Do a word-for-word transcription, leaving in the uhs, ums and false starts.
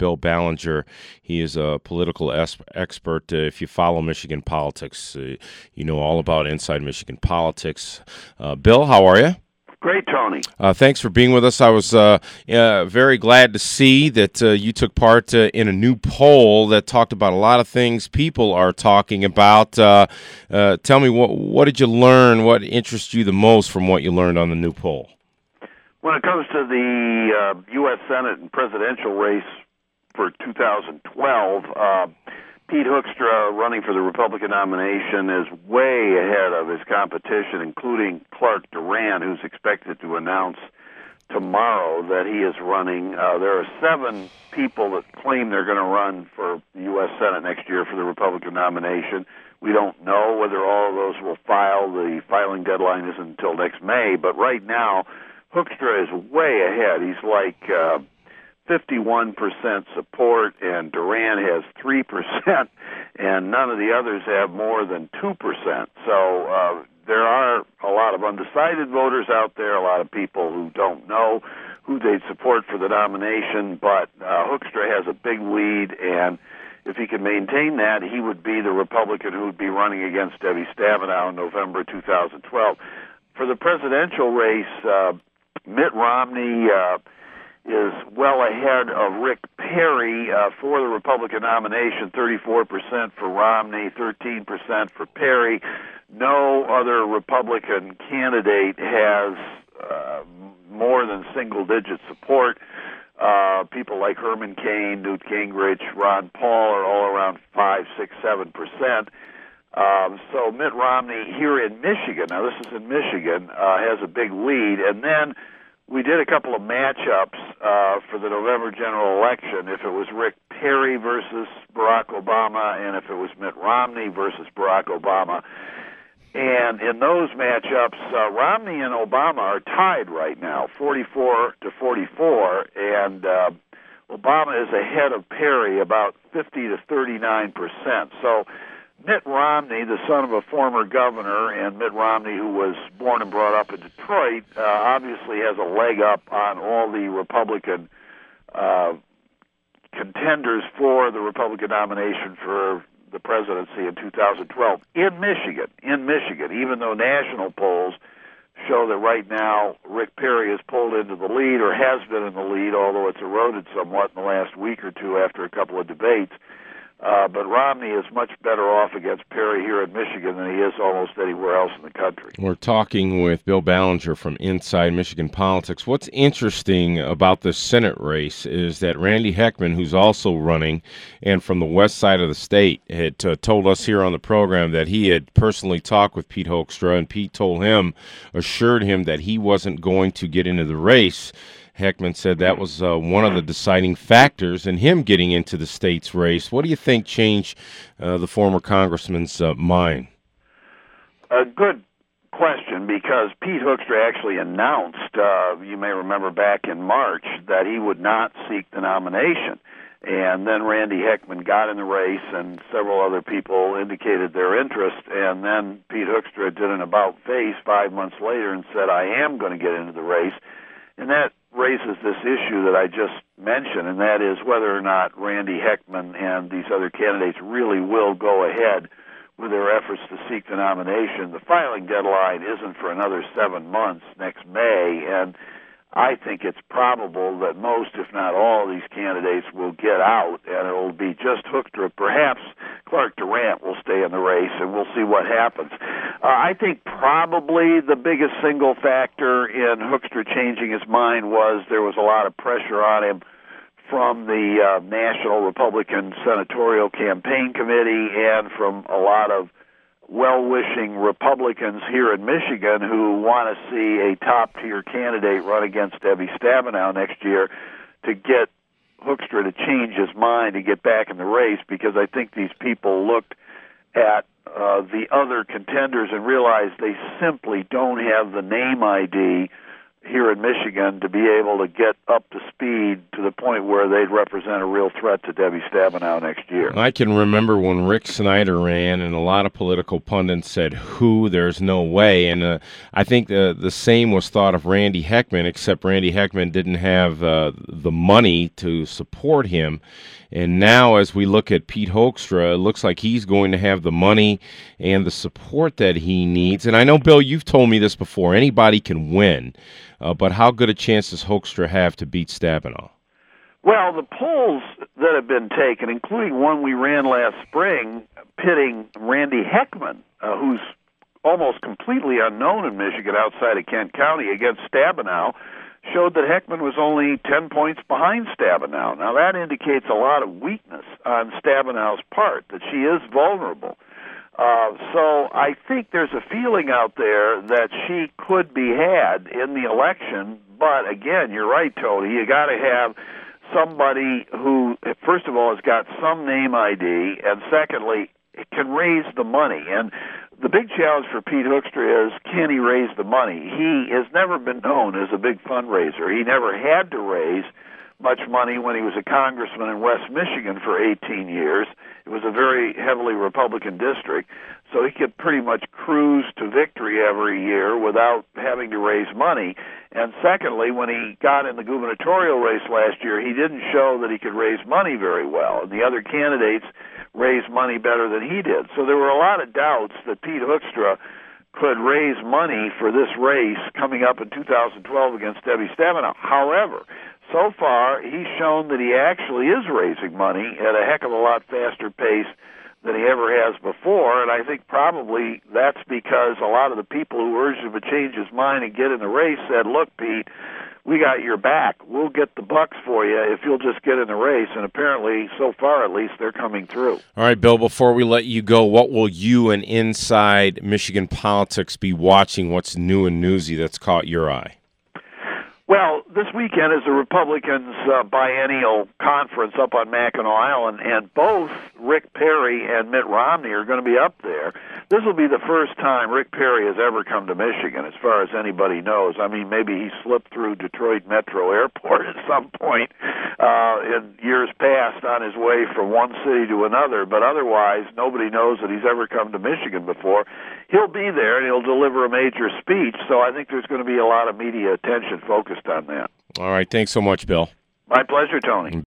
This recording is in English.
Bill Ballinger. He is a political es- expert. Uh, if you follow Michigan politics, uh, you know all about Inside Michigan Politics. Uh, Bill, how are you? Great, Tony. Uh, thanks for being with us. I was uh, uh, very glad to see that uh, you took part uh, in a new poll that talked about a lot of things people are talking about. Uh, uh, tell me, what what did you learn? What interests you the most from what you learned on the new poll? When it comes to the uh, U S Senate and presidential race for two thousand twelve, uh, Pete Hoekstra, running for the Republican nomination, is way ahead of his competition, including Clark Durant, who's expected to announce tomorrow that he is running. Uh, there are seven people that claim they're going to run for the U S Senate next year for the Republican nomination. We don't know whether all of those will file. The filing deadline isn't until next May, but right now, Hoekstra is way ahead. He's like uh, fifty-one percent support, and Durant has three percent, and none of the others have more than two percent. So uh, there are a lot of undecided voters out there, a lot of people who don't know who they'd support for the nomination, but uh, Hoekstra has a big lead, and if he can maintain that, he would be the Republican who would be running against Debbie Stabenow in November two thousand twelve. For the presidential race, uh, Mitt Romney uh, is well ahead of Rick Perry uh, for the Republican nomination, thirty-four percent for Romney, thirteen percent for Perry. No other Republican candidate has uh, more than single-digit support. Uh, people like Herman Cain, Newt Gingrich, Ron Paul are all around five, six, seven percent. Um, so Mitt Romney here in Michigan, now this is in Michigan, uh, has a big lead. And then we did a couple of matchups uh, for the November general election. If it was Rick Perry versus Barack Obama, and if it was Mitt Romney versus Barack Obama. And in those matchups, uh, Romney and Obama are tied right now, forty-four to forty-four, and uh, Obama is ahead of Perry about fifty to thirty-nine percent. So Mitt Romney, the son of a former governor, and Mitt Romney, who was born and brought up in Detroit, uh, obviously has a leg up on all the Republican uh, contenders for the Republican nomination for the presidency in two thousand twelve in Michigan. In Michigan, even though national polls show that right now Rick Perry is pulled into the lead, or has been in the lead, although it's eroded somewhat in the last week or two after a couple of debates. Uh, but Romney is much better off against Perry here in Michigan than he is almost anywhere else in the country. We're talking with Bill Ballinger from Inside Michigan Politics. What's interesting about the Senate race is that Randy Heckman, who's also running and from the west side of the state, had uh, told us here on the program that he had personally talked with Pete Hoekstra, and Pete told him, assured him that he wasn't going to get into the race. Heckman said that was uh, one of the deciding factors in him getting into the state's race. What do you think changed uh, the former congressman's uh, mind? A good question, because Pete Hoekstra actually announced, uh, you may remember back in March, that he would not seek the nomination. And then Randy Heckman got in the race, and several other people indicated their interest. And then Pete Hoekstra did an about-face five months later and said, I am going to get into the race. And that raises this issue that I just mentioned, and that is whether or not Randy Heckman and these other candidates really will go ahead with their efforts to seek the nomination. The filing deadline isn't for another seven months next May, and I think it's probable that most, if not all, of these candidates will get out, and it will be just Hoekstra. Perhaps Clark Durant will stay in the race, and we'll see what happens. Uh, I think probably the biggest single factor in Hoekstra changing his mind was there was a lot of pressure on him from the uh, National Republican Senatorial Campaign Committee and from a lot of well-wishing Republicans here in Michigan who want to see a top-tier candidate run against Debbie Stabenow next year to get Hoekstra to change his mind and get back in the race, because I think these people looked at uh, the other contenders and realized they simply don't have the name I D here in Michigan to be able to get up to speed to the point where they'd represent a real threat to Debbie Stabenow next year. I can remember when Rick Snyder ran, and a lot of political pundits said, "Who? There's no way." And uh, I think the the same was thought of Randy Heckman, except Randy Heckman didn't have uh, the money to support him. And now, as we look at Pete Hoekstra, it looks like he's going to have the money and the support that he needs. And I know, Bill, you've told me this before. Anybody can win, uh, but how good a chance does Hoekstra have to beat Stabenow? Well, the polls that have been taken, including one we ran last spring, pitting Randy Heckman, uh, who's almost completely unknown in Michigan outside of Kent County, against Stabenow, showed that Heckman was only ten points behind Stabenow. Now, that indicates a lot of weakness on Stabenow's part, that she is vulnerable. Uh, so I think there's a feeling out there that she could be had in the election, but again, you're right, Tony, you got to have somebody who, first of all, has got some name I D, and secondly, can raise the money. And the big challenge for Pete Hoekstra is, can he raise the money? He has never been known as a big fundraiser. He never had to raise much money when he was a congressman in West Michigan for eighteen years. It was a very heavily Republican district, so he could pretty much cruise to victory every year without having to raise money. And secondly, when he got in the gubernatorial race last year, he didn't show that he could raise money very well, and the other candidates raised money better than he did. So there were a lot of doubts that Pete Hoekstra could raise money for this race coming up in two thousand twelve against Debbie Stabenow. However, so far, he's shown that he actually is raising money at a heck of a lot faster pace than he ever has before, and I think probably that's because a lot of the people who urged him to change his mind and get in the race said, "Look, Pete, we got your back. We'll get the bucks for you if you'll just get in the race." And apparently, so far at least, they're coming through. All right, Bill, before we let you go, what will you and Inside Michigan Politics be watching? What's new and newsy that's caught your eye? Well, this weekend is the Republicans' uh, biennial conference up on Mackinac Island, and both Rick Perry and Mitt Romney are going to be up there. This will be the first time Rick Perry has ever come to Michigan, as far as anybody knows. I mean, maybe he slipped through Detroit Metro Airport at some point uh, in years past on his way from one city to another, but otherwise nobody knows that he's ever come to Michigan before. He'll be there, and he'll deliver a major speech, so I think there's going to be a lot of media attention focused on that. All right, thanks so much, Bill. My pleasure, Tony.